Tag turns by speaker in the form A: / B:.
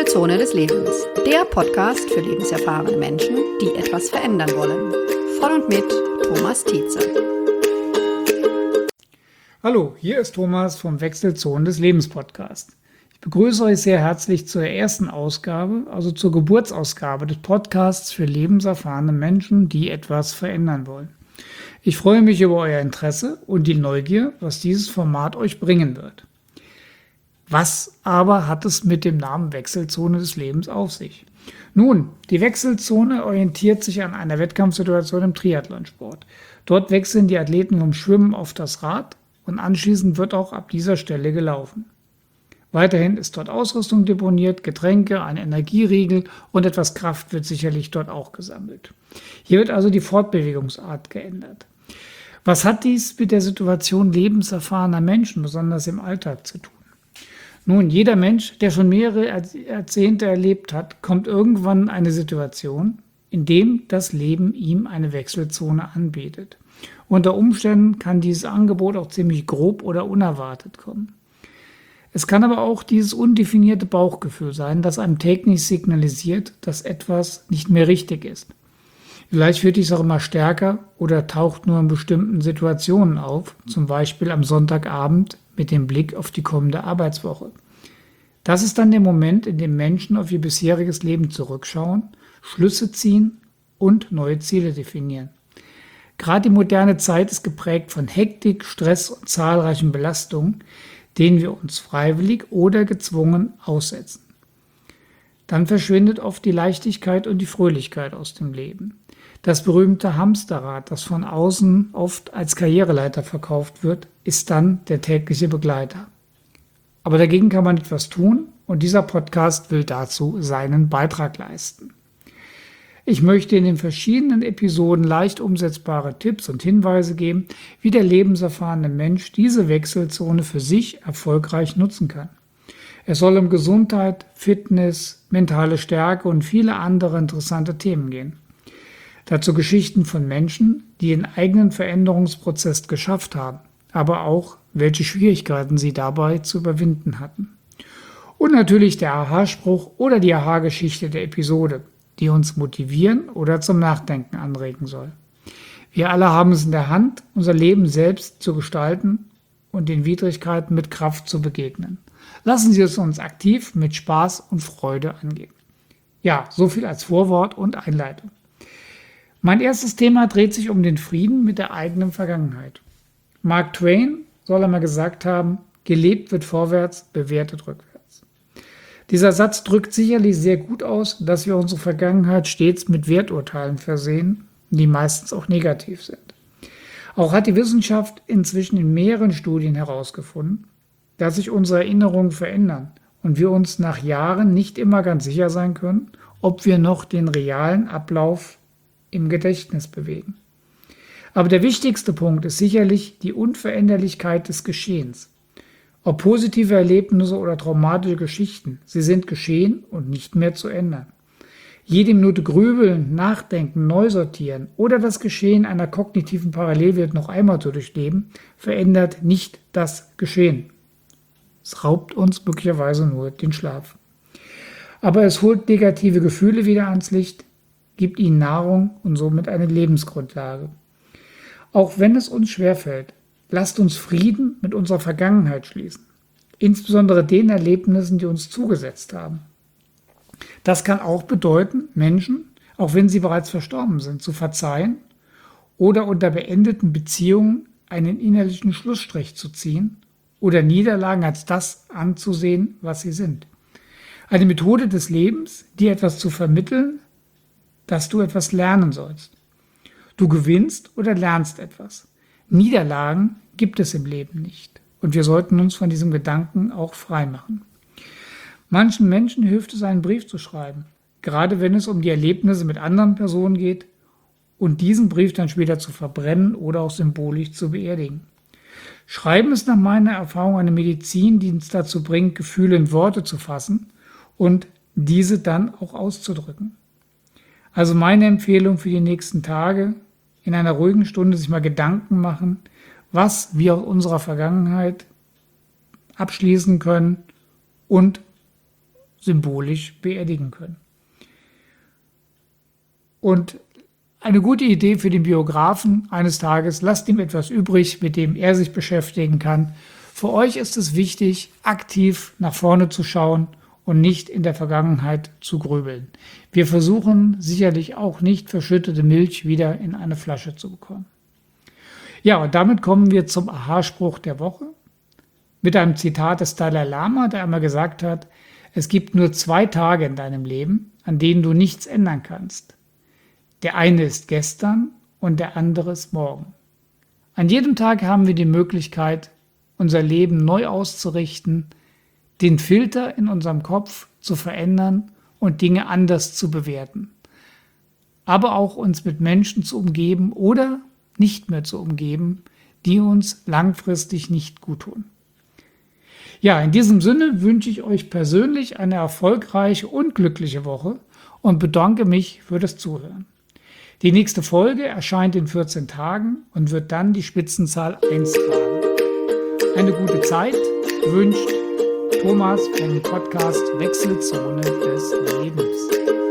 A: Wechselzone des Lebens, der Podcast für lebenserfahrene Menschen, die etwas verändern wollen. Von und mit Thomas Tietze.
B: Hallo, hier ist Thomas vom Wechselzone des Lebens Podcast. Ich begrüße euch sehr herzlich zur ersten Ausgabe, also zur Geburtsausgabe des Podcasts für lebenserfahrene Menschen, die etwas verändern wollen. Ich freue mich über euer Interesse und die Neugier, was dieses Format euch bringen wird. Was aber hat es mit dem Namen Wechselzone des Lebens auf sich? Nun, die Wechselzone orientiert sich an einer Wettkampfsituation im Triathlonsport. Dort wechseln die Athleten vom Schwimmen auf das Rad und anschließend wird auch ab dieser Stelle gelaufen. Weiterhin ist dort Ausrüstung deponiert, Getränke, ein Energieriegel und etwas Kraft wird sicherlich dort auch gesammelt. Hier wird also die Fortbewegungsart geändert. Was hat dies mit der Situation lebenserfahrener Menschen, besonders im Alltag, zu tun? Nun, jeder Mensch, der schon mehrere Jahrzehnte erlebt hat, kommt irgendwann in eine Situation, in dem das Leben ihm eine Wechselzone anbietet. Unter Umständen kann dieses Angebot auch ziemlich grob oder unerwartet kommen. Es kann aber auch dieses undefinierte Bauchgefühl sein, das einem täglich signalisiert, dass etwas nicht mehr richtig ist. Vielleicht wird dies auch immer stärker oder taucht nur in bestimmten Situationen auf, zum Beispiel am Sonntagabend mit dem Blick auf die kommende Arbeitswoche. Das ist dann der Moment, in dem Menschen auf ihr bisheriges Leben zurückschauen, Schlüsse ziehen und neue Ziele definieren. Gerade die moderne Zeit ist geprägt von Hektik, Stress und zahlreichen Belastungen, denen wir uns freiwillig oder gezwungen aussetzen. Dann verschwindet oft die Leichtigkeit und die Fröhlichkeit aus dem Leben. Das berühmte Hamsterrad, das von außen oft als Karriereleiter verkauft wird, ist dann der tägliche Begleiter. Aber dagegen kann man etwas tun und dieser Podcast will dazu seinen Beitrag leisten. Ich möchte in den verschiedenen Episoden leicht umsetzbare Tipps und Hinweise geben, wie der lebenserfahrene Mensch diese Wechselzone für sich erfolgreich nutzen kann. Es soll um Gesundheit, Fitness, mentale Stärke und viele andere interessante Themen gehen. Dazu Geschichten von Menschen, die den eigenen Veränderungsprozess geschafft haben, aber auch, welche Schwierigkeiten sie dabei zu überwinden hatten. Und natürlich der Aha-Spruch oder die Aha-Geschichte der Episode, die uns motivieren oder zum Nachdenken anregen soll. Wir alle haben es in der Hand, unser Leben selbst zu gestalten und den Widrigkeiten mit Kraft zu begegnen. Lassen Sie es uns aktiv mit Spaß und Freude angehen. Ja, so viel als Vorwort und Einleitung. Mein erstes Thema dreht sich um den Frieden mit der eigenen Vergangenheit. Mark Twain soll einmal gesagt haben, gelebt wird vorwärts, bewertet rückwärts. Dieser Satz drückt sicherlich sehr gut aus, dass wir unsere Vergangenheit stets mit Werturteilen versehen, die meistens auch negativ sind. Auch hat die Wissenschaft inzwischen in mehreren Studien herausgefunden, dass sich unsere Erinnerungen verändern und wir uns nach Jahren nicht immer ganz sicher sein können, ob wir noch den realen Ablauf im Gedächtnis bewegen. Aber der wichtigste Punkt ist sicherlich die Unveränderlichkeit des Geschehens. Ob positive Erlebnisse oder traumatische Geschichten, sie sind geschehen und nicht mehr zu ändern. Jede Minute grübeln, nachdenken, neu sortieren oder das Geschehen einer kognitiven Parallelwelt noch einmal zu durchleben, verändert nicht das Geschehen. Es raubt uns möglicherweise nur den Schlaf. Aber es holt negative Gefühle wieder ans Licht, gibt ihnen Nahrung und somit eine Lebensgrundlage. Auch wenn es uns schwerfällt, lasst uns Frieden mit unserer Vergangenheit schließen, insbesondere den Erlebnissen, die uns zugesetzt haben. Das kann auch bedeuten, Menschen, auch wenn sie bereits verstorben sind, zu verzeihen oder unter beendeten Beziehungen einen innerlichen Schlussstrich zu ziehen oder Niederlagen als das anzusehen, was sie sind. Eine Methode des Lebens, dir etwas zu vermitteln, dass du etwas lernen sollst. Du gewinnst oder lernst etwas. Niederlagen gibt es im Leben nicht. Und wir sollten uns von diesem Gedanken auch frei machen. Manchen Menschen hilft es, einen Brief zu schreiben, gerade wenn es um die Erlebnisse mit anderen Personen geht und diesen Brief dann später zu verbrennen oder auch symbolisch zu beerdigen. Schreiben ist nach meiner Erfahrung eine Medizin, die uns dazu bringt, Gefühle in Worte zu fassen und diese dann auch auszudrücken. Also meine Empfehlung für die nächsten Tage, in einer ruhigen Stunde sich mal Gedanken machen, was wir aus unserer Vergangenheit abschließen können und symbolisch beerdigen können. Und eine gute Idee für den Biografen eines Tages: lasst ihm etwas übrig, mit dem er sich beschäftigen kann. Für euch ist es wichtig, aktiv nach vorne zu schauen und nicht in der Vergangenheit zu grübeln. Wir versuchen sicherlich auch nicht, verschüttete Milch wieder in eine Flasche zu bekommen. Ja, und damit kommen wir zum Aha-Spruch der Woche mit einem Zitat des Dalai Lama, der einmal gesagt hat: Es gibt nur 2 Tage in deinem Leben, an denen du nichts ändern kannst. Der eine ist gestern und der andere ist morgen. An jedem Tag haben wir die Möglichkeit, unser Leben neu auszurichten, den Filter in unserem Kopf zu verändern und Dinge anders zu bewerten. Aber auch uns mit Menschen zu umgeben oder nicht mehr zu umgeben, die uns langfristig nicht gut tun. Ja, in diesem Sinne wünsche ich euch persönlich eine erfolgreiche und glückliche Woche und bedanke mich für das Zuhören. Die nächste Folge erscheint in 14 Tagen und wird dann die Spitzenzahl 1 tragen. Eine gute Zeit wünscht Thomas vom Podcast Wechselzone des Lebens.